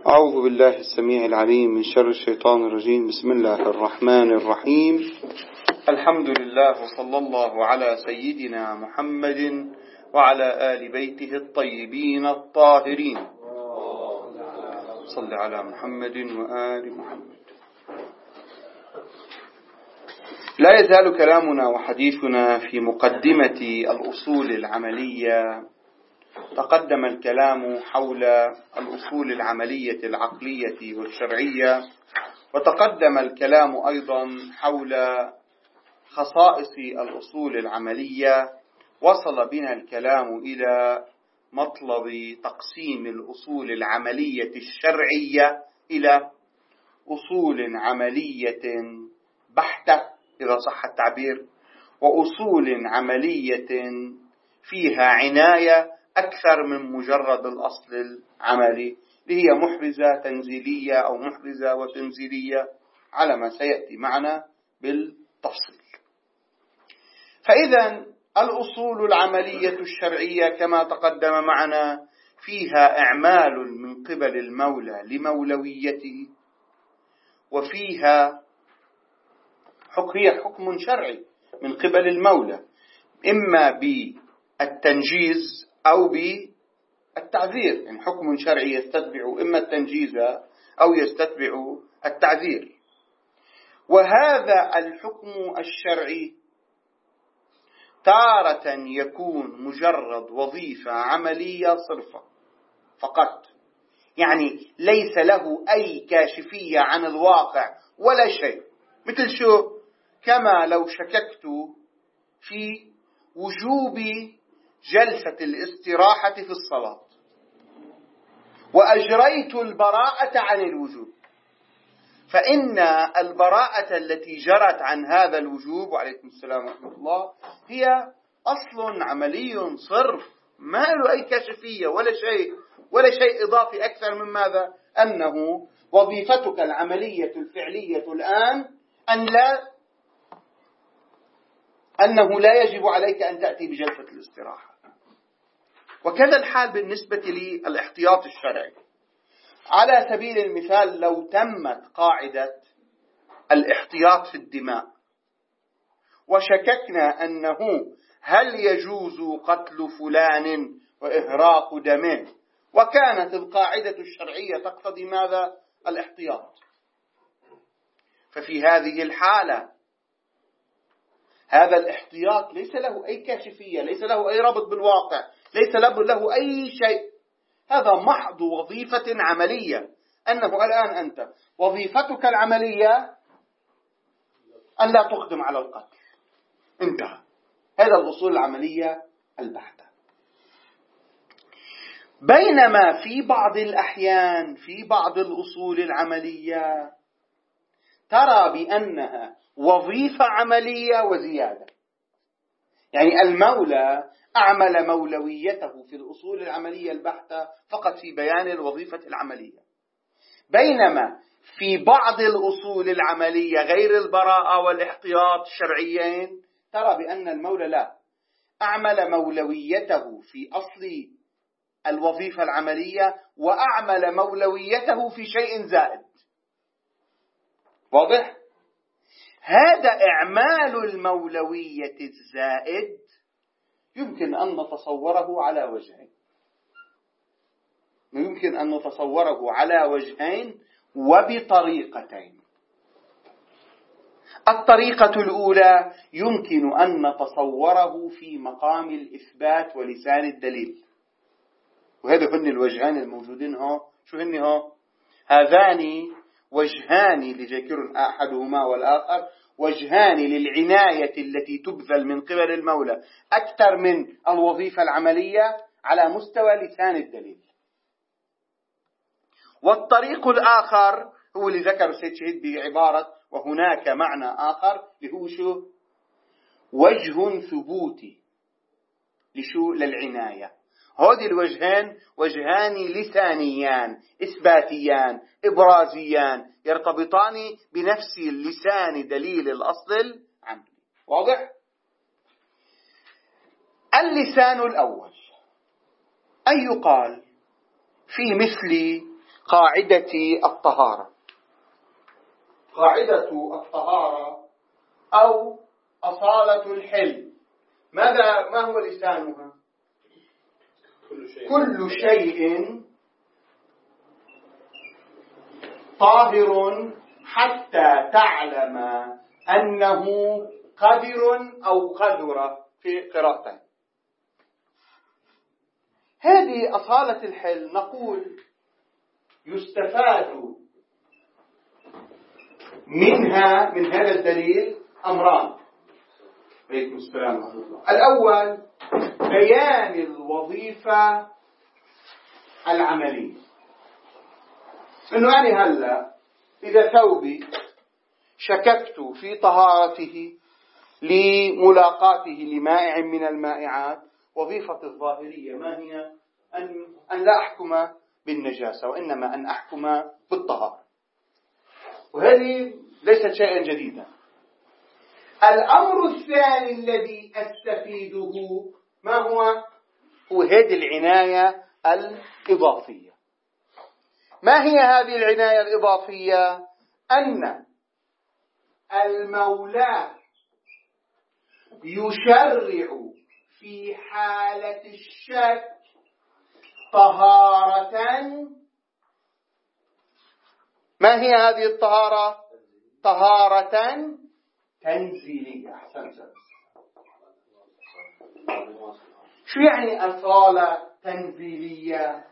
أعوذ بالله السميع العليم من شر الشيطان الرجيم. بسم الله الرحمن الرحيم. الحمد لله وصلى الله على سيدنا محمد وعلى آل بيته الطيبين الطاهرين. صل على محمد وآل محمد. لا يزال كلامنا وحديثنا في مقدمة الأصول العملية. تقدم الكلام حول الأصول العملية العقلية والشرعية، وتقدم الكلام أيضا حول خصائص الأصول العملية. وصل بنا الكلام إلى مطلب تقسيم الأصول العملية الشرعية إلى أصول عملية بحتة إذا صح التعبير، وأصول عملية فيها عناية أكثر من مجرد الأصل العملي، اللي هي محرزة تنزيلية أو محرزة وتنزيلية على ما سيأتي معنا بالتفصيل. فإذا الأصول العملية الشرعية كما تقدم معنا فيها إعمال من قبل المولى لمولويته، وفيها هي حكم شرعي من قبل المولى، إما بالتنجيز أو بالتعذير. يعني حكم شرعي يستتبع إما التنجيز أو يستتبع التعذير. وهذا الحكم الشرعي تارة يكون مجرد وظيفة عملية صرفة فقط، يعني ليس له أي كاشفية عن الواقع ولا شيء. مثل شو؟ كما لو شككت في وجوب جلسة الاستراحة في الصلاة وأجريت البراءة عن الوجوب، فإن البراءة التي جرت عن هذا الوجوب، وعليكم السلام ورحمة الله، هي أصل عملي صرف، ما له أي كشفية ولا شيء إضافي أكثر من ماذا؟ أنه وظيفتك العملية الفعلية الآن أنه لا يجب عليك أن تأتي بجلسة الاستراحة. وكذا الحال بالنسبة للاحتياط الشرعي. على سبيل المثال، لو تمت قاعدة الاحتياط في الدماء وشككنا أنه هل يجوز قتل فلان وإهراق دمه، وكانت القاعدة الشرعية تقتضي ماذا؟ الاحتياط. ففي هذه الحالة هذا الاحتياط ليس له أي كاشفية، ليس له أي ربط بالواقع، ليس له أي شيء. هذا محض وظيفة عملية، أنه الآن أنت وظيفتك العملية أن لا تقدم على القتل، انتهى. هذا الأصول العملية البحتة. بينما في بعض الأحيان في بعض الأصول العملية ترى بأنها وظيفة عملية وزيادة. يعني المولى أعمل مولويته في الأصول العملية البحتة فقط في بيان الوظيفة العملية، بينما في بعض الأصول العملية غير البراءة والاحتياط الشرعيين ترى بأن المولى لا، أعمل مولويته في أصل الوظيفة العملية وأعمل مولويته في شيء زائد. واضح؟ هذا إعمال المولوية الزائد يمكن أن نتصوره على وجهين. يمكن أن نتصوره على وجهين وبطريقتين. الطريقة الأولى يمكن أن نتصوره في مقام الإثبات ولسان الدليل، وهذا هن الوجهان الموجودين هو. شو هن هو؟ هذان وجهان لذكر أحدهما والآخر، وجهان للعناية التي تبذل من قبل المولى أكثر من الوظيفة العملية على مستوى لسان الدليل. والطريق الآخر هو اللي ذكر السيد شهيد بعبارة وهناك معنى آخر، اللي هو شو؟ وجه ثبوتي للعناية. هذه الوجهان وجهان لسانيان إثباتيان إبرازيان يرتبطان بنفس اللسان دليل الأصل العملي. واضح؟ اللسان الأول أن يقال في مثل قاعدة الطهارة. قاعدة الطهارة أو أصالة الحل ما هو لسانها؟ كل شيء طاهر حتى تعلم أنه قدر أو قدر في قراءتين. هذه أصالة الحل. نقول يستفاد منها من هذا الدليل أمران. عليكم السلام ورحمة الله. الأول بيان الوظيفة العملية، إنه يعني هلا إذا ثوبي شككت في طهارته لملاقاته لمائع من المائعات، وظيفة الظاهرية ما هي؟ أن لا أحكم بالنجاسة، وإنما أن أحكم بالطهارة، وهذه ليست شيئا جديدا. الأمر الثاني الذي أستفيده ما هو؟ هو هذه العناية الإضافية. ما هي هذه العناية الإضافية؟ أن المولى يشرع في حالة الشك طهارة. ما هي هذه الطهارة؟ طهارة تنزيلية. أحسنت. شو يعني أصالة تنزيلية؟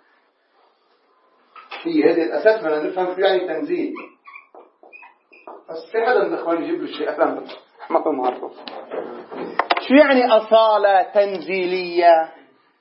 في هذه الأساس بدنا نفهم شو يعني تنزيل. بس في حدا من الإخوان يجيب له شيء أفهم ما في معرف. شو يعني أصالة تنزيلية؟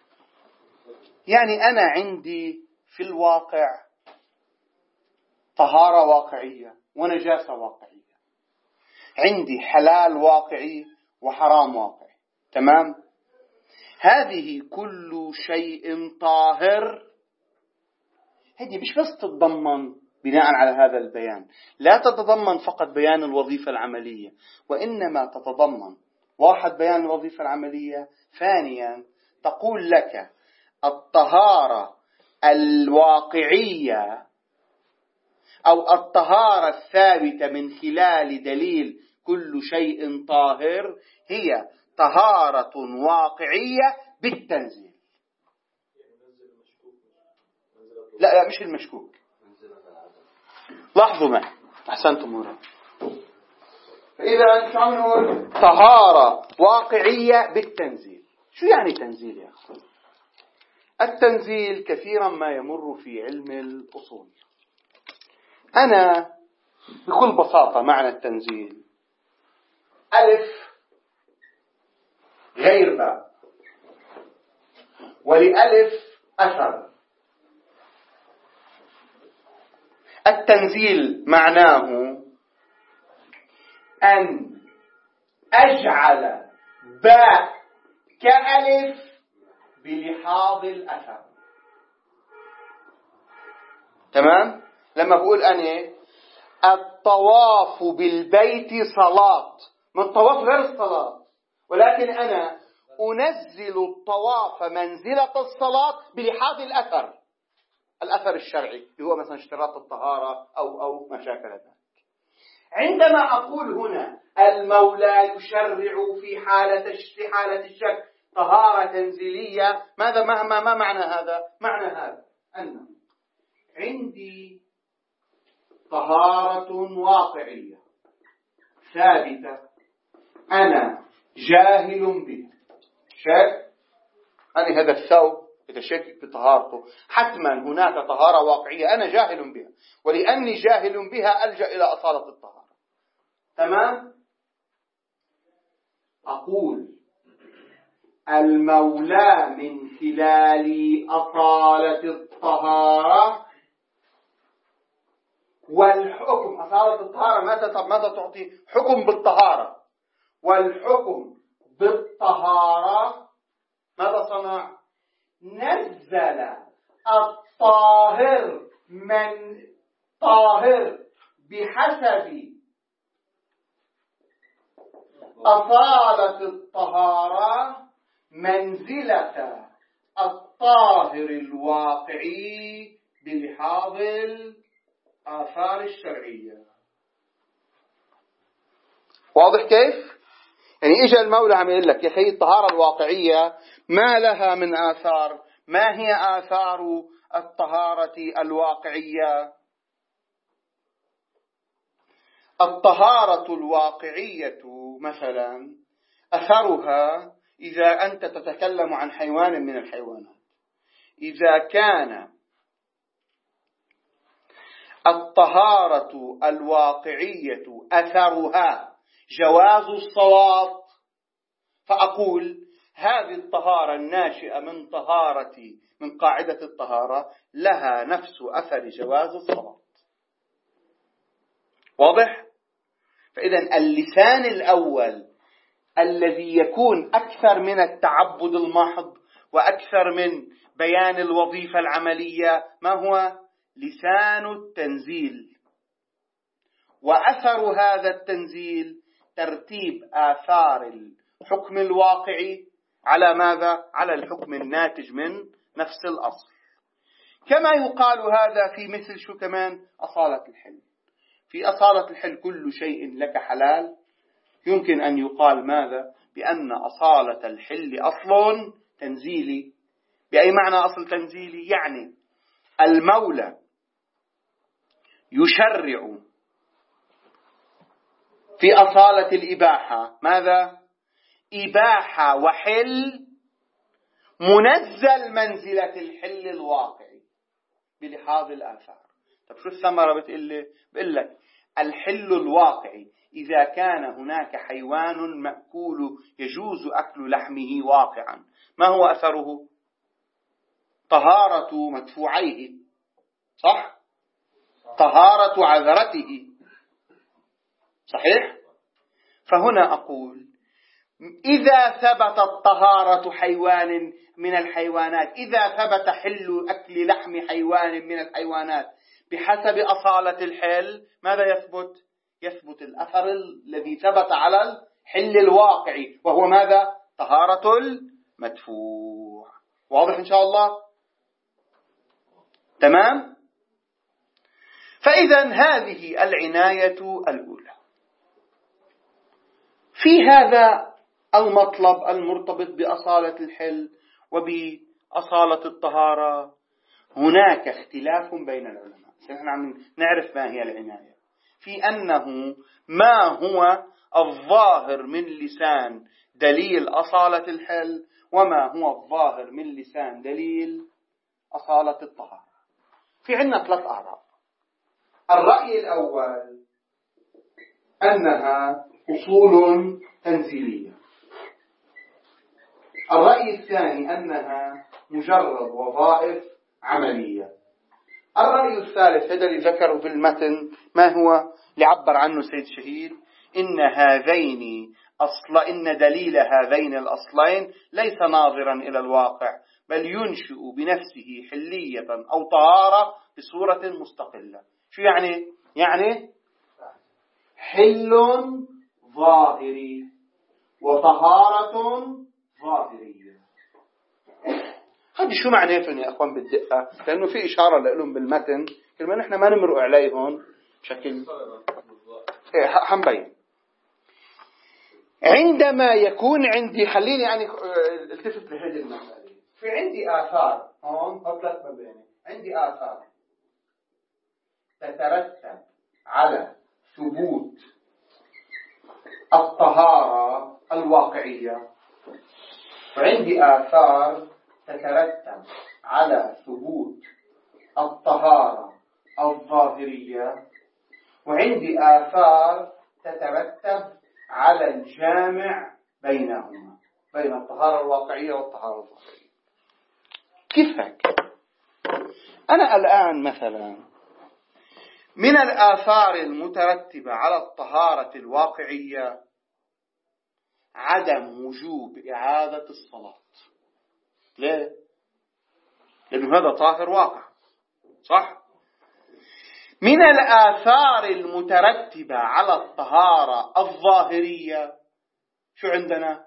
يعني أنا عندي في الواقع طهارة واقعية ونجاسة واقعية، عندي حلال واقعي وحرام واقعي، تمام؟ هذه كل شيء طاهر. هذه مش بس تتضمن بناء على هذا البيان، لا تتضمن فقط بيان الوظيفة العملية، وإنما تتضمن واحد بيان الوظيفة العملية، ثانيا تقول لك الطهارة الواقعية أو الطهارة الثابتة من خلال دليل كل شيء طاهر هي طهارة واقعية بالتنزيل. لا مش المشكوك. لاحظوا معي. أحسنتم مرة. فإذا شو عم نقول؟ طهارة واقعية بالتنزيل. شو يعني تنزيل يا أخي؟ التنزيل كثيرا ما يمر في علم الأصول. أنا بكل بساطة معنى التنزيل ألف غير باء، ولألف أثر. التنزيل معناه أن أجعل باء كألف بلحاظ الأثر. تمام؟ لما بقول أنا الطواف بالبيت صلاة، من الطواف غير الصلاة، ولكن أنا أنزل الطواف منزلة الصلاة بلحاظ الأثر الشرعي اللي هو مثلا اشتراط الطهارة أو ما شاكل ذلك. عندما أقول هنا المولى يشرع في حالة الشك طهارة تنزيلية، ما معنى هذا؟ معنى هذا أن عندي طهارة واقعية ثابتة أنا جاهل بها. شك أنا هذا الثوب إذا شكك بطهارته حتما هناك طهارة واقعية أنا جاهل بها، ولأني جاهل بها ألجأ إلى أصالة الطهارة. تمام؟ أقول المولى من خلال أصالة الطهارة والحكم. أصالة الطهارة ماذا تعطي؟ حكم بالطهارة، والحكم بالطهارة ماذا صنع؟ نزل الطاهر من طاهر بحسب أصالة الطهارة منزلة الطاهر الواقعي بلحاظ الآثار الشرعية. واضح كيف؟ يعني إجا المولى عم يقول لك يا أخي الطهارة الواقعية ما لها من آثار. ما هي آثار الطهارة الواقعية؟ الطهارة الواقعية مثلا أثرها إذا أنت تتكلم عن حيوان من الحيوانات، إذا كان الطهارة الواقعية أثرها جواز الصلاة، فأقول هذه الطهارة الناشئة من قاعدة الطهارة لها نفس أثر جواز الصلاة. واضح؟ فإذا اللسان الأول الذي يكون أكثر من التعبد المحض وأكثر من بيان الوظيفة العملية ما هو؟ لسان التنزيل. وأثر هذا التنزيل ترتيب آثار الحكم الواقعي على ماذا؟ على الحكم الناتج من نفس الأصل. كما يقال هذا في مثل شو كمان؟ أصالة الحل. في أصالة الحل كل شيء لك حلال. يمكن أن يقال ماذا؟ بأن أصالة الحل أصل تنزيلي. بأي معنى أصل تنزيلي؟ يعني المولى يشرع في أصالة الإباحة ماذا؟ إباحة وحل منزل منزلة الحل الواقعي بلحاظ الآثار. طب شو الثمرة بتقول لك الحل الواقعي إذا كان هناك حيوان مأكول يجوز أكل لحمه واقعا، ما هو أثره؟ طهارة مدفوعيه، صح؟ طهارة عذرته، صحيح؟ فهنا أقول إذا ثبتت طهارة حيوان من الحيوانات، إذا ثبت حل أكل لحم حيوان من الحيوانات بحسب أصالة الحل، ماذا يثبت؟ يثبت الأثر الذي ثبت على الحل الواقعي وهو ماذا؟ طهارة المدفوع. واضح إن شاء الله؟ تمام؟ فإذا هذه العناية الأولى. في هذا المطلب المرتبط بأصالة الحل وبأصالة الطهارة هناك اختلاف بين العلماء. نحن عم نعرف ما هي العناية في أنه ما هو الظاهر من لسان دليل أصالة الحل وما هو الظاهر من لسان دليل أصالة الطهارة. في عندنا 3 آراء. الرأي الأول أنها أصول تنزيلية. الرأي الثاني أنها مجرد وظائف عملية. الرأي الثالث هذا اللي ذكره في المتن ما هو اللي عبر عنه سيد شهيد؟ إن دليل هذين الأصلين ليس ناظرا إلى الواقع بل ينشئ بنفسه حلية أو طهارة بصورة مستقلة. شو يعني؟ يعني حل ظاهري وطهارة ظاهرية. هذه شو معناته يا أخوان بالدقة؟ لأنه في إشارة لهم بالمتن كلمة نحن ما نمرق عليهم بشكل حنبين. عندما يكون عندي خليني يعني التفت لهذه المسألة. في عندي آثار هون 3 مباني. عندي آثار تترتب على ثبوت الطهارة الواقعية، وعندي آثار تترتب على ثبوت الطهارة الظاهرية، وعندي آثار تترتب على الجامع بينهما، بين الطهارة الواقعية والطهارة الظاهرية. كيف هيك؟ أنا الآن مثلا من الآثار المترتبة على الطهارة الواقعية عدم وجوب إعادة الصلاة. ليه؟ لأنه هذا طاهر واقع، صح؟ من الآثار المترتبة على الطهارة الظاهرية شو عندنا؟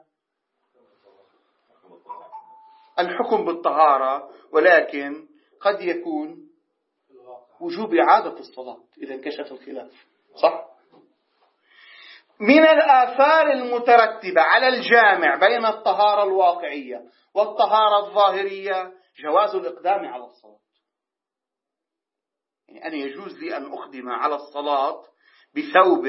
الحكم بالطهارة، ولكن قد يكون وجوب إعادة الصلاة إذا انكشف الخلاف، صح؟ من الآثار المترتبة على الجامع بين الطهارة الواقعية والطهارة الظاهرية جواز الإقدام على الصلاة. يعني أنا يجوز لي أن أقدم على الصلاة بثوب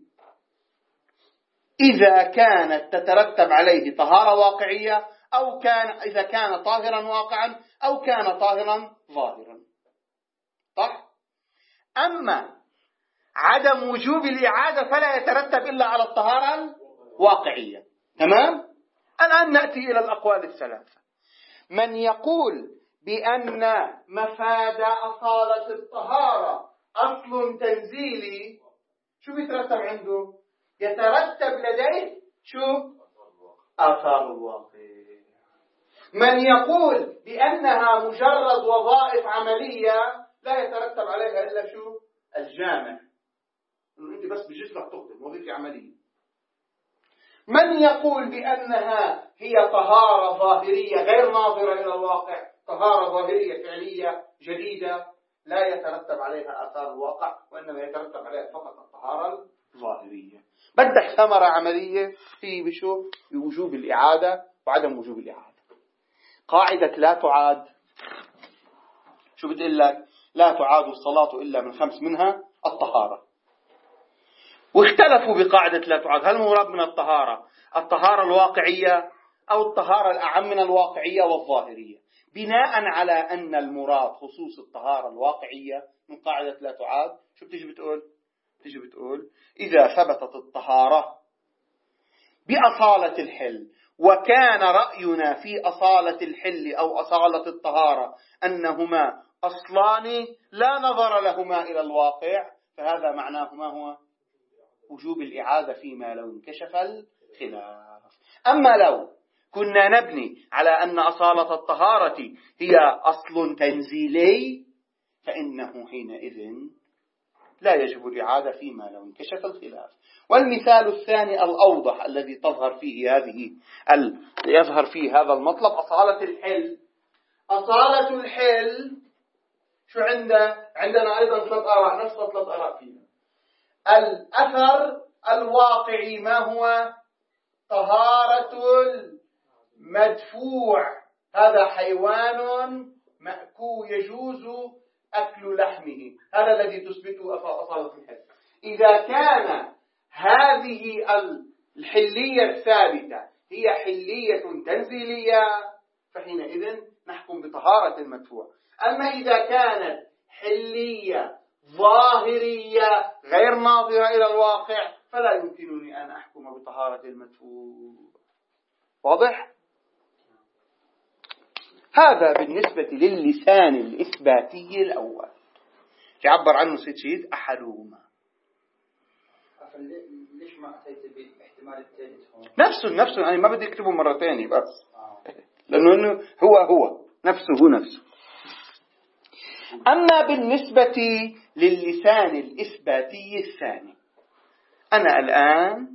إذا كانت تترتب عليه طهارة واقعية أو إذا كان طاهرا واقعا أو كان طاهرا ظاهرا، صح؟ أما عدم وجوب الإعادة فلا يترتب إلا على الطهارة الواقعية. تمام؟ الآن نأتي إلى الأقوال الثلاثة. من يقول بأن مفاد أصالة الطهارة أصل تنزيلي، شو بيترتب عنده؟ يترتب لديه شو؟ آثار الواقع. من يقول بأنها مجرد وظائف عملية لا يترتب عليها إلا شو؟ الجامع، إنه أنت بس بجسمك تقدم وظيفة عملية. من يقول بأنها هي طهارة ظاهرية غير ناظرة إلى الواقع، طهارة ظاهرية فعلية جديدة لا يترتب عليها آثار الواقع، وإنما يترتب عليها فقط الطهارة الظاهرية. بدك ثمرة عملية في بشو؟ بوجوب الإعادة وعدم وجوب الإعادة. قاعدة لا تعاد شو بتقول لك؟ لا تعاد الصلاة إلا من 5 منها الطهارة. واختلفوا بقاعدة لا تعاد، هل المراد من الطهارة الواقعية أو الطهارة الأعم من الواقعية والظاهرية؟ بناء على أن المراد خصوص الطهارة الواقعية من قاعدة لا تعاد، شو بتيجي بتقول إذا ثبتت الطهارة بأصالة الحل وكان رأينا في أصالة الحل أو أصالة الطهارة أنهما أصلان لا نظر لهما إلى الواقع، فهذا معناه ما هو؟ وجوب الإعادة فيما لو انكشف الخلاف. أما لو كنا نبني على أن أصالة الطهارة هي أصل تنزيلي فإنه حينئذ لا يجب الإعادة فيما لو انكشف الخلاف. والمثال الثاني الأوضح الذي يظهر فيه هذا المطلب أصالة الحل. أصالة الحل شو عندنا أيضا 3 آراء، نفس 3 آراء فيها. الأثر الواقعي ما هو؟ طهارة المدفوع، هذا حيوان مأكول يجوز أكل لحمه، هذا الذي تثبته أصالة الحل. إذا كان هذه الحلية الثابتة هي حلية تنزيلية فحينئذ نحكم بطهارة المدفوع. أما إذا كانت حلية ظاهرية غير ناظرة إلى الواقع فلا يمكنني أن أحكم بطهارة المدفوع. واضح؟ هذا بالنسبة للسان الإثباتي الأول يعبر عنه سيد أحدهما. ليش ما أتيت بالاحتمال الثالث؟ نفسه أنا ما بدي أكتبه مرة ثانية بس لأنه هو نفسه. أما بالنسبة للسان الإثباتي الثاني، أنا الآن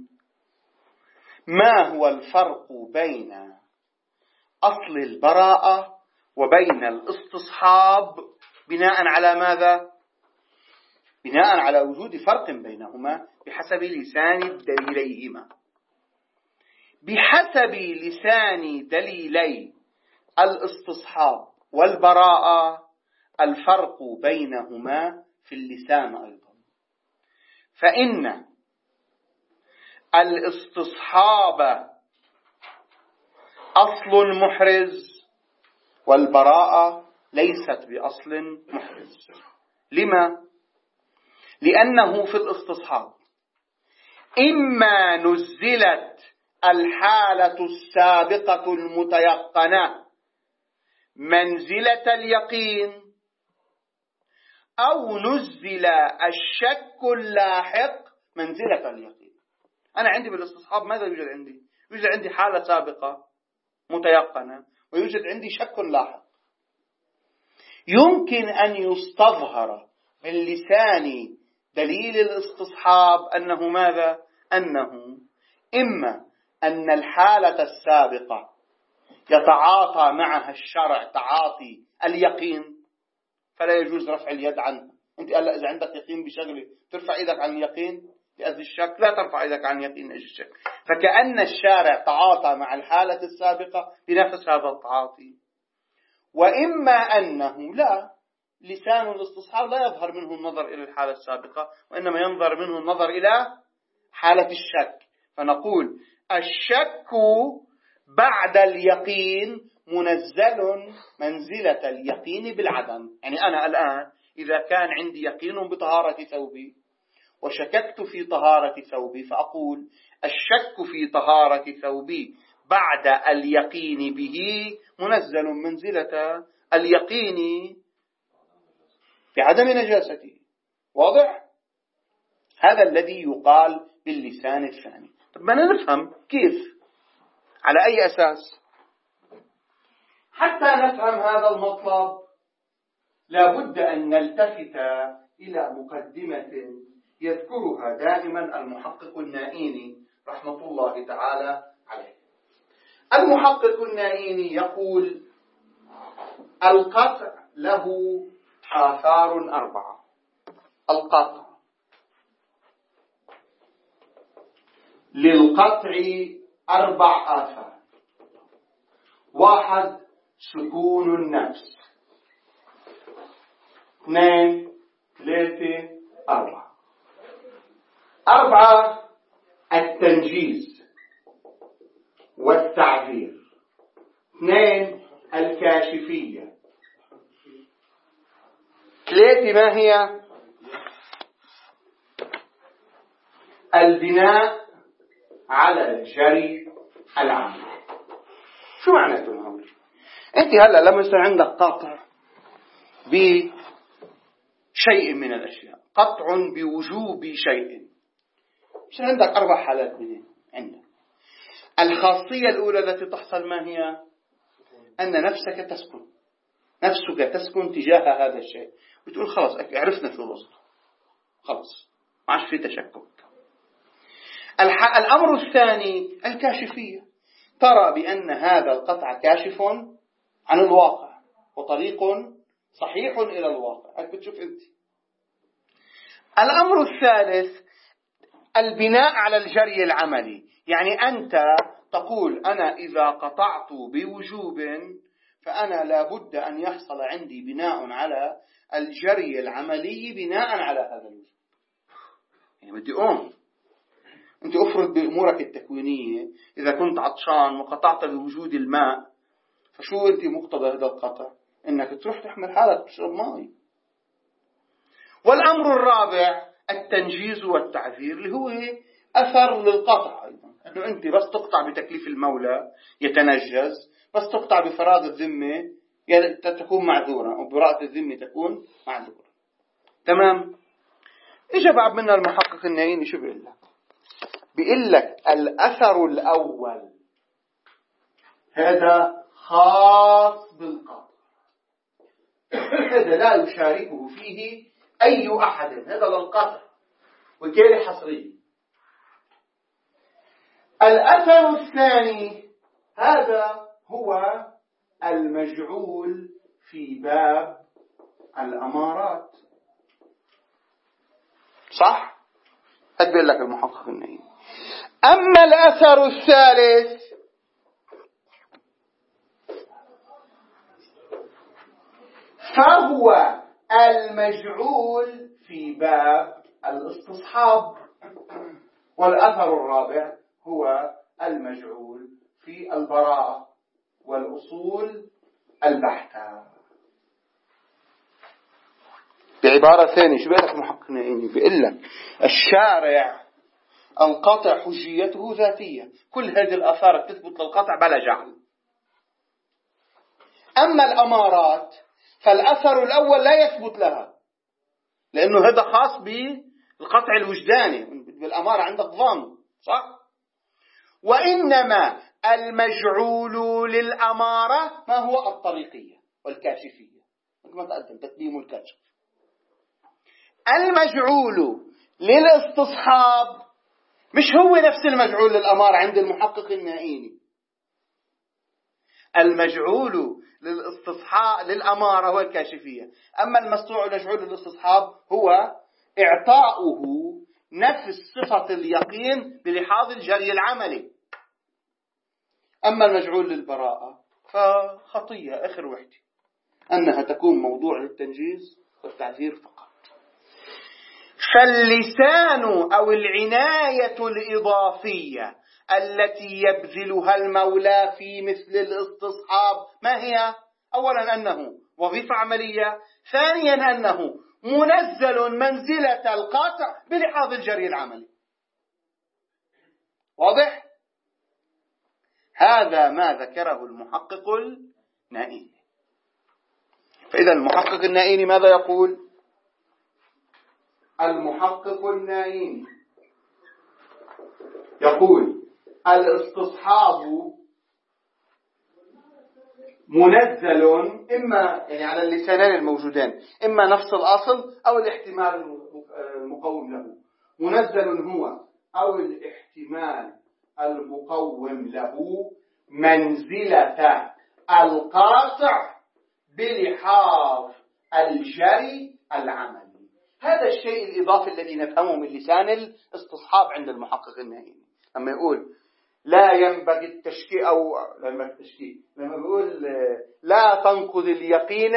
ما هو الفرق بين أصل البراءة وبين الاستصحاب بناء على ماذا؟ بناء على وجود فرق بينهما بحسب لسان دليليهما. بحسب لسان دليلي الاستصحاب والبراءة الفرق بينهما في اللسان أيضا، فإن الاستصحاب أصل محرز والبراءة ليست بأصل محرز. لما؟ لأنه في الاستصحاب إما نزلت الحالة السابقة المتيقنة منزلة اليقين أو نزل الشك اللاحق منزلة اليقين. أنا عندي بالاستصحاب ماذا يوجد عندي؟ يوجد عندي حالة سابقة متيقنة ويوجد عندي شك لاحق. يمكن أن يستظهر من لسان دليل الاستصحاب أنه ماذا؟ أنه إما أن الحالة السابقة يتعاطى معها الشرع تعاطي اليقين فلا يجوز رفع اليد عنه أنت هلا إذا عندك يقين بشغلة ترفع إيدك عن اليقين لأجل الشك؟ لا ترفع إيدك عن اليقين لأجل الشك. فكأن الشارع تعاطى مع الحالة السابقة بنفس هذا التعاطي. وإما أنه لا، لسان الاستصحاب لا يظهر منه النظر إلى الحالة السابقة، وإنما ينظر منه النظر إلى حالة الشك. فنقول الشك بعد اليقين منزل منزلة اليقين بالعدم. يعني أنا الآن إذا كان عندي يقين بطهارة ثوبي وشككت في طهارة ثوبي، فأقول الشك في طهارة ثوبي بعد اليقين به منزل منزلة اليقين بعدم نجاسته. واضح؟ هذا الذي يقال باللسان الثاني. طب بدنا نفهم كيف، على أي أساس؟ حتى نفهم هذا المطلب لابد أن نلتفت إلى مقدمة يذكرها دائما المحقق النائيني رحمة الله تعالى عليه. المحقق النائيني يقول القطع له آثار 4. القطع للقطع 4 آثار. 1 سكون النفس. 2 3 4. 4 التنجيز والتعذير. 2 الكاشفية. 3 ما هي؟ البناء على الجري العام. شو معنى هون؟ انت هلا لما يصير عندك قطع بشيء من الاشياء، قطع بوجوب شيء، يصير عندك 4 حالات منه عندك. الخاصية الأولى التي تحصل ما هي؟ أن نفسك تسكن تجاه هذا الشيء، بتقول خلاص عرفنا شو الوسط، خلاص ما عادش في تشكك. الأمر الثاني الكاشفية، ترى بأن هذا القطع كاشف عن الواقع وطريق صحيح إلى الواقع، هيك بتشوف أنت. الأمر الثالث البناء على الجري العملي، يعني أنت تقول أنا إذا قطعت بوجوب فأنا لابد أن يحصل عندي بناء على الجري العملي بناء على هذا الوجوب. يعني بدي أنت أفرض بأمورك التكوينية إذا كنت عطشان وقطعت بوجود الماء، فشو أنت مقتضى هذا القطع؟ إنك تروح تحمل حالك تشرب ماء. والأمر الرابع التنجيز والتعذير، اللي هو أثر للقطع أيضا، أنه أنت بس تقطع بتكليف المولى يتنجز، بس تقطع بفراغ الذمة تكون معذورة، أو براءة الذمة تكون معذورة. تمام؟ إجا بعد منا المحقق النائيني شو بيقول لك؟ بيقول لك الأثر الأول هذا خاص بالقطع، هذا لا يشاركه فيه أي أحد، هذا للقطع وكيل حصري. الأثر الثاني هذا هو المجعول في باب الأمارات. صح؟ أدبر لك المحقق النائيني. أما الأثر الثالث فهو المجعول في باب الاستصحاب، والأثر الرابع هو المجعول في البراءة والأصول البحتة. بعبارة ثانية شو بيقول لك المحقق النائيني؟ بيقول لك الشارع القطع حجيته ذاتية، كل هذه الآثار تثبت للقطع بلا جعل. أما الأمارات فالأثر الأول لا يثبت لها، لأنه هذا خاص بالقطع الوجداني، بالأمارة عندك ظن، صح؟ وإنما المجعول للأمارة ما هو الطريقية والكاشفية، ما تقدم تقديم والكشف. المجعول للاستصحاب مش هو نفس المجعول للأمارة عند المحقق النائيني. المجعول للاستصحاب للأمارة هو الكاشفية. أما المجعول للاستصحاب هو إعطاؤه نفس صفة اليقين بلحاظ الجري العملي. أما المجعول للبراءة فخطية آخر وحدة أنها تكون موضوع للتنجيز والتعذير فقط. فاللسان أو العناية الإضافية التي يبذلها المولى في مثل الاستصحاب ما هي؟ أولا أنه وظيفة عملية، ثانيا أنه منزل منزلة القاطع بلحاظ الجري العملي. واضح؟ هذا ما ذكره المحقق النائيني. فإذا المحقق النائيني ماذا يقول؟ المحقق النائيني يقول الاستصحاب منزل إما يعني على اللسانين الموجودين، إما نفس الأصل أو الاحتمال المقوم له. منزل هو أو الاحتمال المقوم له منزلة القاطع بلحاظ الجري العملي. هذا الشيء الإضافي الذي نفهمه من لسان الاستصحاب عند المحقق النائيني لما يقول لا ينبغي التشكيك، أو لما يقول لا تنقض اليقين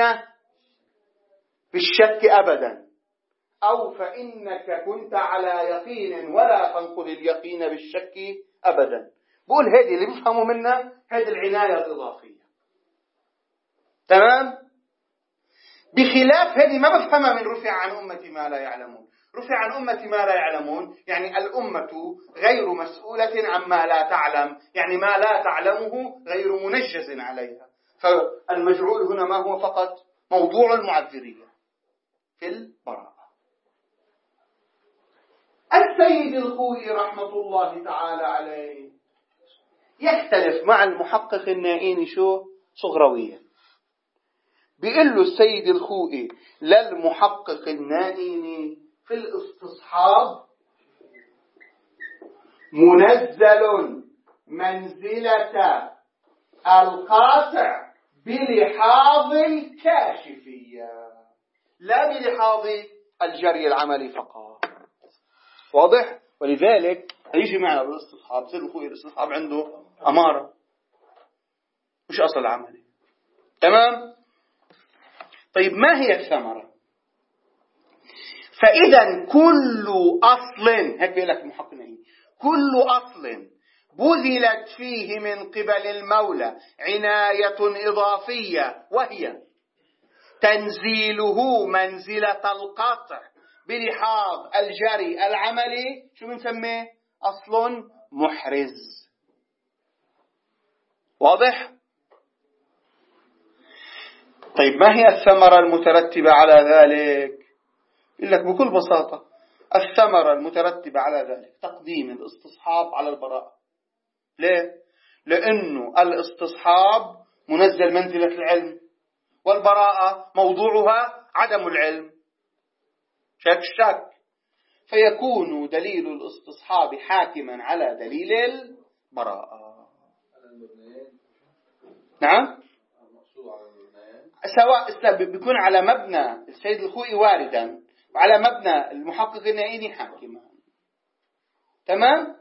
بالشك أبدا، أو فإنك كنت على يقين ولا تنقض اليقين بالشك أبدا. بقول هذه اللي بيفهموا منها هذه العناية الإضافية. تمام؟ بخلاف هذه ما بفهمها من رفع عن أمتي ما لا يعلمون. رفع عن أمتي ما لا يعلمون يعني الأمة غير مسؤولة عما لا تعلم، يعني ما لا تعلمه غير منجز عليها. فالمجعول هنا ما هو فقط موضوع المعذرية في البراءة. السيد الخوئي رحمة الله تعالى عليه يختلف مع المحقق النائيني شو؟ صغروية. بيقول له السيد الخوئي للمحقق النائيني في الاستصحاب منزل منزلة القاطع بلحاظ الكاشفية لا بلحاظ الجري العملي فقط. واضح؟ ولذلك هيجي معنا بالاستصحاب سيد الخوئي الاستصحاب عنده أمارة مش أصل عملي. تمام؟ طيب ما هي الثمرة؟ فإذا كل أصل، هيك بيقول لك المحقق النائيني، كل أصل بذلت فيه من قبل المولى عناية إضافية وهي تنزيله منزلة القطع بلحاظ الجري العملي، شو بنسميه؟ أصل محرز. واضح؟ طيب ما هي الثمرة المترتبة على ذلك؟ يقول لك بكل بساطة الثمرة المترتبة على ذلك تقديم الاستصحاب على البراءة. ليه؟ لأنه الاستصحاب منزل منزلة العلم، والبراءة موضوعها عدم العلم. شك فيكون دليل الاستصحاب حاكما على دليل البراءة. نعم؟ سواء بيكون على مبنى السيد الخوئي واردا وعلى مبنى المحقق النائيني حاكما. تمام؟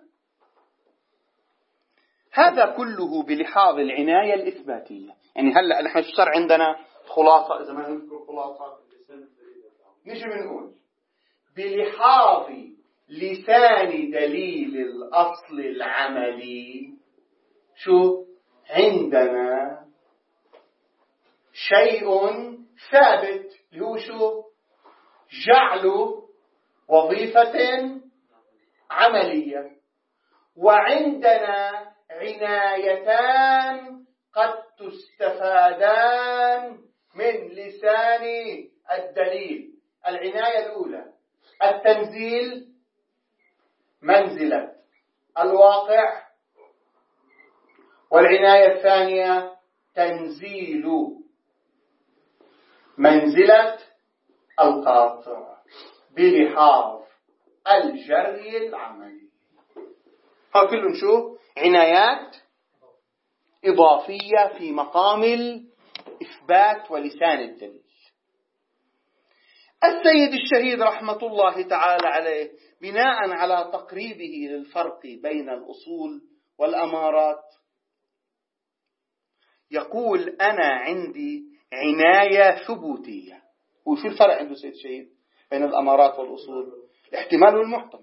هذا كله بلحاظ العناية الإثباتية. يعني هلأ نحن صار عندنا خلاصة، إذا ما نذكر خلاصة نجي بنقول بلحاظ لسان دليل الأصل العملي شو عندنا شيء ثابت اللي هو شو؟ جعل وظيفة عملية، وعندنا عنايتان قد تستفادان من لسان الدليل. العناية الأولى التنزيل منزلة الواقع، والعناية الثانية تنزيل منزلة القاطع بلحاظ الجري العملي. ها كلهم شو؟ عنايات إضافية في مقام الإثبات ولسان الدليل. السيد الشهيد رحمة الله تعالى عليه بناء على تقريبه للفرق بين الأصول والأمارات يقول أنا عندي عناية ثبوتية. وشو الفرق عنده السيد الشهيد بين الأمارات والأصول؟ الاحتمال والمحتمل.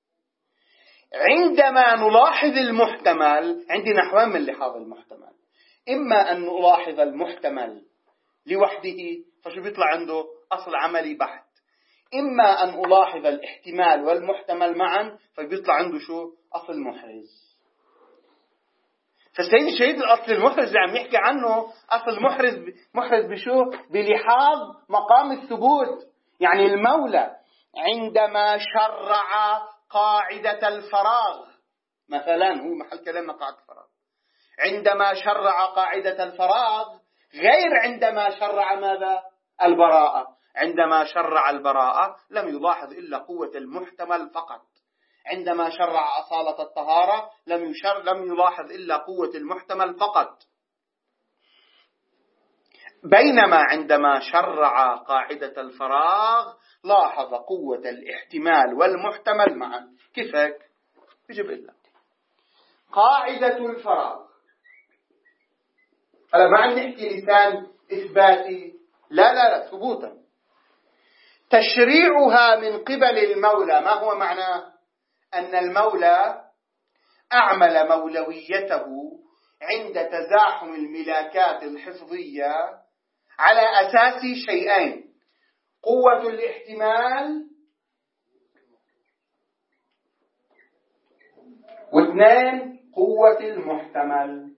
عندما نلاحظ المحتمل عندي نحوان من لحاظ المحتمل، إما أن نلاحظ المحتمل لوحده فشو بيطلع عنده أصل عملي بحت، إما أن ألاحظ الاحتمال والمحتمل معا فبيطلع عنده شو؟ أصل محرز. فالسيد الشهيد الأصل المحرز اللي عم يحكي عنه أصل محرز بشو؟ بلحاظ مقام الثبوت. يعني المولى عندما شرع قاعدة الفراغ مثلا، هو محل كلامنا قاعدة الفراغ، عندما شرع قاعدة الفراغ غير عندما شرع ماذا؟ البراءة. عندما شرع البراءة لم يلاحظ إلا قوة المحتمل فقط. عندما شرع أصالة الطهارة لم يلاحظ إلا قوة المحتمل فقط. بينما عندما شرع قاعدة الفراغ لاحظ قوة الاحتمال والمحتمل معا. كيف هيك؟ بيجيب لنا قاعدة الفراغ. هلا ما عم نحكي لسان إثباتي، لا ثبوتا. تشريعها من قبل المولى ما هو معناه؟ أن المولى أعمل مولويته عند تزاحم الملاكات الحفظية على أساس شيئين: قوة الاحتمال، واثنين قوة المحتمل.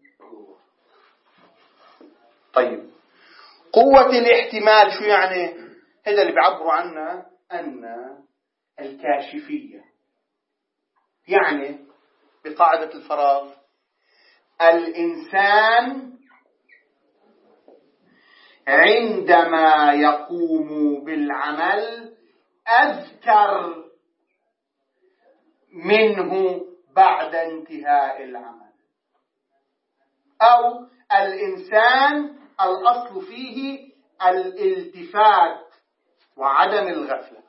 طيب قوة الاحتمال شو يعني؟ هذا اللي بيعبروا عنه أن الكاشفية. يعني بقاعدة الفراغ الإنسان عندما يقوم بالعمل أذكر منه بعد انتهاء العمل، أو الإنسان الأصل فيه الالتفات وعدم الغفلة.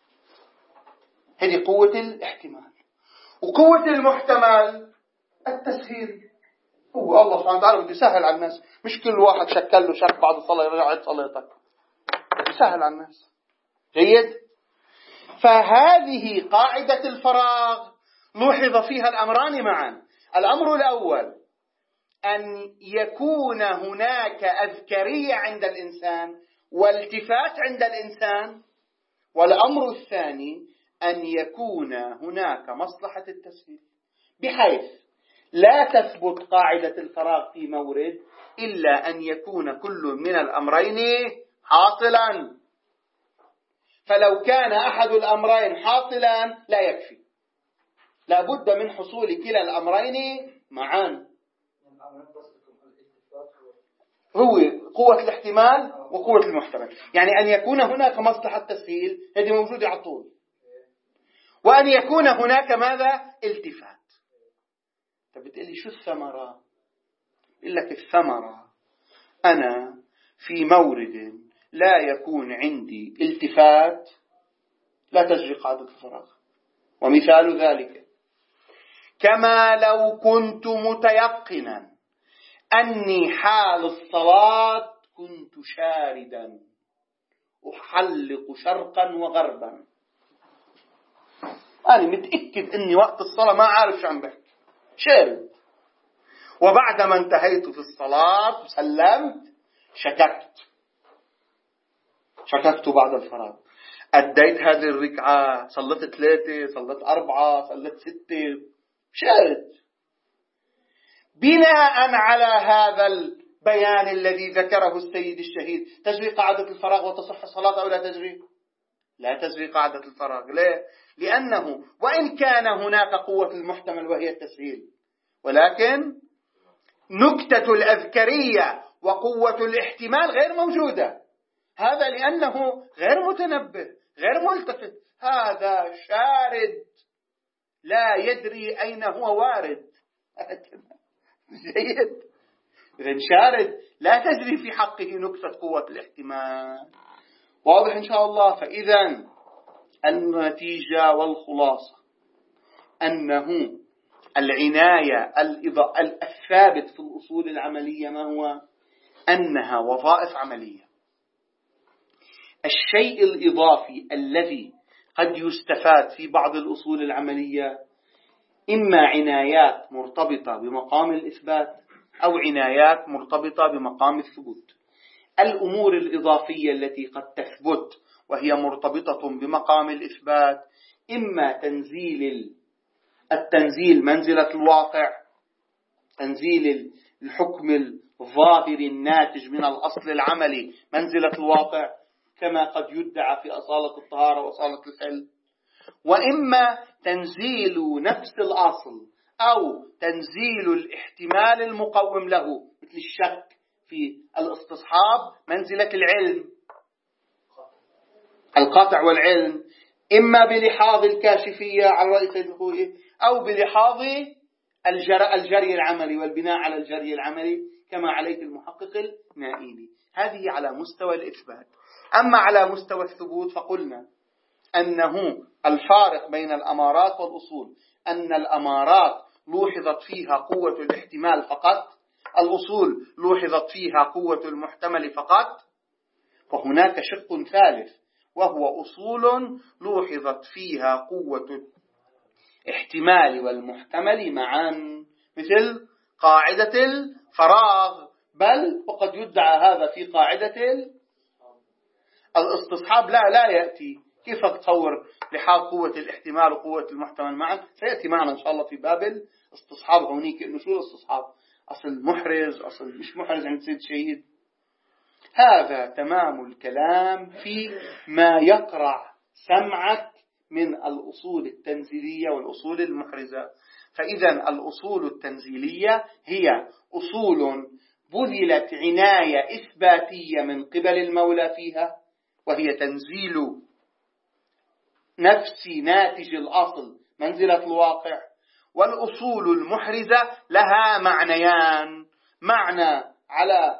هذه قوة الاحتمال. وقوة المحتمل التسهيل. هو الله سبحانه وتعالى بده يسهل على الناس، مش كل واحد شكل له شك بعد الصلاة يرجع يعيد صلاتك، يسهل على الناس. جيد. فهذه قاعدة الفراغ لوحظ فيها الأمران معا. الأمر الأول أن يكون هناك أذكرية عند الإنسان والتفات عند الإنسان، والأمر الثاني أن يكون هناك مصلحة التسهيل، بحيث لا تثبت قاعدة الفراغ في مورد إلا أن يكون كل من الأمرين حاصلا. فلو كان أحد الأمرين حاصلا لا يكفي، لا بد من حصول كلا الأمرين معا. هو قوة الاحتمال وقوة المحتمل. يعني أن يكون هناك مصلحة تسهيل، هذه موجودة على طول، وأن يكون هناك ماذا؟ التفات. فبتقلي شو الثمرة؟ بقول لك الثمرة أنا في مورد لا يكون عندي التفات لا تجري قاعدة الفراغ. ومثال ذلك كما لو كنت متيقنا أني حال الصلاة كنت شاردا أحلق شرقا وغربا. أنا متأكد أني وقت الصلاة ما عارف شو عم بحكي، شارد. وبعدما انتهيت في الصلاة وسلمت شككت بعد الفراغ. أديت هذه الركعة، صلت 3، صلت 4، صلت 6، شارد. بناء على هذا البيان الذي ذكره السيد الشهيد تجري قاعدة الفراغ وتصح الصلاة أو لا تجري؟ لا تجري قاعدة الفراغ. ليه؟ لأنه وإن كان هناك قوة المحتمل وهي التسهيل، ولكن نكتة الأذكرية وقوة الاحتمال غير موجودة. هذا لأنه غير متنبه، غير ملتفت، هذا شارد لا يدري أين هو وارد. جيد. إذن شارد لا تجري في حقه نكتة قوة الاحتمال. واضح إن شاء الله؟ فإذا النتيجة والخلاصة أنه العناية الثابت في الأصول العملية ما هو؟ أنها وظائف عملية. الشيء الإضافي الذي قد يستفاد في بعض الأصول العملية إما عنايات مرتبطة بمقام الإثبات أو عنايات مرتبطة بمقام الثبوت. الأمور الإضافية التي قد تثبت وهي مرتبطة بمقام الإثبات إما التنزيل منزلة الواقع، تنزيل الحكم الظاهري الناتج من الأصل العملي منزلة الواقع كما قد يدعى في أصالة الطهارة وأصالة الحل، وإما تنزيل نفس الأصل أو تنزيل الاحتمال المقوم له مثل الشك في الاستصحاب منزلة العلم القاطع والعلم، إما بلحاظ الكاشفية على رأي سيد الخوئي أو بلحاظ الجري العملي والبناء على الجري العملي كما عليه المحقق النائبي. هذه على مستوى الإثبات. أما على مستوى الثبوت فقلنا أنه الفارق بين الأمارات والأصول أن الأمارات لوحظت فيها قوة الاحتمال فقط، الأصول لوحظت فيها قوة المحتمل فقط، وهناك شق ثالث وهو أصول لوحظت فيها قوة الاحتمال والمحتمل معا، مثل قاعدة الفراغ، بل وقد يدعى هذا في قاعدة الاستصحاب لا يأتي. كيف تصور لحاظ قوة الاحتمال وقوة المحتمل معا؟ سيأتي معنا إن شاء الله في باب الاستصحاب هونيك إنه شو الاستصحاب، أصل محرز أصل مش محرز عند سيد شهيد. هذا تمام الكلام في ما يقرع سمعك من الأصول التنزيلية والأصول المحرزة. فإذا الأصول التنزيلية هي أصول بذلت عناية إثباتية من قبل المولى فيها، وهي تنزيل نفس ناتج الأصل منزلة الواقع. والأصول المحرزة لها معنيان: معنى على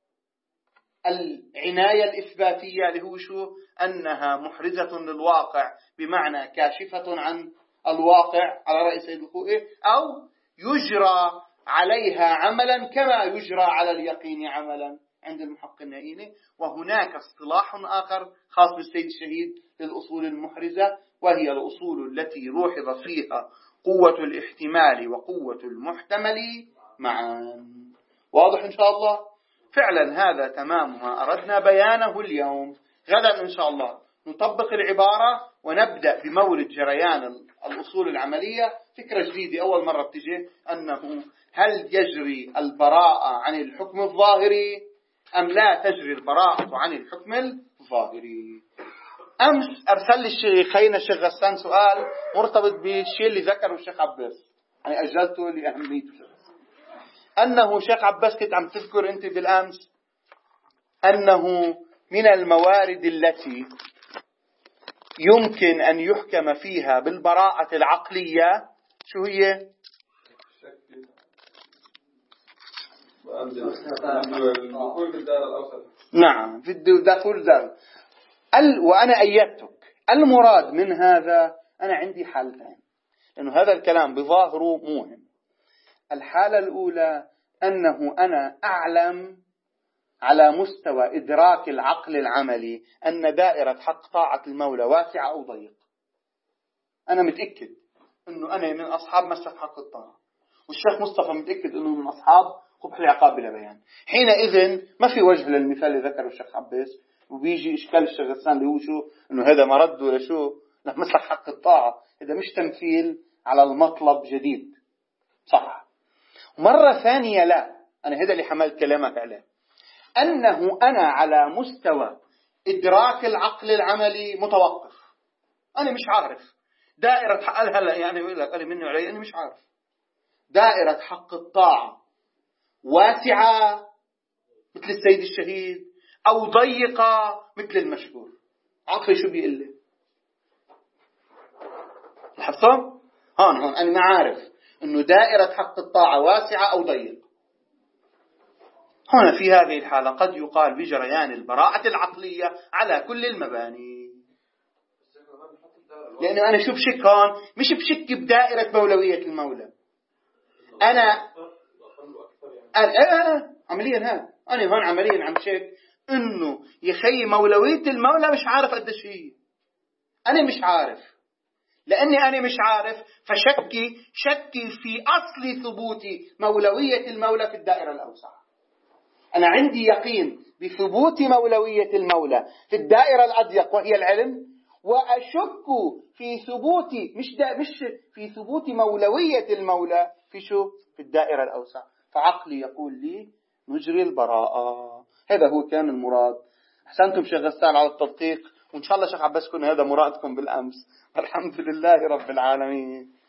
العناية الإثباتية اللي هو شو؟ أنها محرزة للواقع بمعنى كاشفة عن الواقع على رأي سيد الخوئي، أو يجرى عليها عملا كما يجرى على اليقين عملا عند المحقق النائيني. وهناك اصطلاح آخر خاص بالسيد الشهيد للأصول المحرزة، وهي الأصول التي لوحظ فيها قوة الاحتمال وقوة المحتمل معا. واضح إن شاء الله؟ فعلا هذا تمام ما أردنا بيانه اليوم. غدا إن شاء الله نطبق العبارة ونبدأ بمورد جريان الأصول العملية. فكرة جديدة أول مرة بتجي، أنه هل يجري البراءة عن الحكم الظاهري أم لا تجري البراءة عن الحكم الظاهري. أمس أرسل لي خينا الشيخ غسان سؤال مرتبط بالشيء اللي ذكره الشيخ عباس، يعني أجلته لأهميته، أنه شيخ عباس كنت عم تذكر أنت بالأمس أنه من الموارد التي يمكن أن يحكم فيها بالبراءة العقلية شو هي؟ نعم، في دخول الدار. وأنا أيدتك. المراد من هذا أنا عندي حالتين، لأنه هذا الكلام بظاهره مهم. الحالة الأولى أنه أنا أعلم على مستوى إدراك العقل العملي أن دائرة حق طاعة المولى واسعة أو ضيقة. أنا متأكد أنه أنا من أصحاب مسلك حق الطاعة، والشيخ مصطفى متأكد أنه من أصحاب قبح العقاب بلا بيان. حينئذ ما في وجه للمثال اللي ذكره الشيخ عباس، وبيجي إشكال الشيخ غسان اللي هو شو؟ أنه هذا مرد ولا شو؟ لمسلك حق الطاعة. هذا مش تمثيل على المطلب جديد، صح؟ مرة ثانية لا، أنا هذا اللي حملت كلامك عليه، أنه أنا على مستوى إدراك العقل العملي متوقف. أنا مش عارف دائرة حق هلا، يعني يقول لك أنا مني علي، أنا مش عارف دائرة حق الطاعة واسعة مثل السيد الشهيد أو ضيقة مثل المشهور. عقلي شو بيقول لي؟ لاحظتم؟ هون أنا ما عارف إنه دائرة حق الطاعة واسعة أو ضيقة. هنا في هذه الحالة قد يقال بجريان البراءة العقلية على كل المباني. لأنه أنا شو بشك هون؟ مش بشك بدائرة مولوية المولى. عمليا أنا هون عمليا عم شك إنه يخي مولوية المولى مش عارف قديش هي. أنا مش عارف، لأني أنا مش عارف شكي في أصل ثبوت مولوية المولى في الدائرة الأوسع. أنا عندي يقين بثبوت مولوية المولى في الدائرة الأضيق وهي العلم، وأشك في ثبوت مش في ثبوت مولوية المولى في الدائرة الأوسع. فعقلي يقول لي نجري البراءة. هذا هو كان المراد. أحسنتم شيخ غسان على التدقيق، وإن شاء الله شيخ عباس كن هذا مرادكم بالأمس. الحمد لله رب العالمين.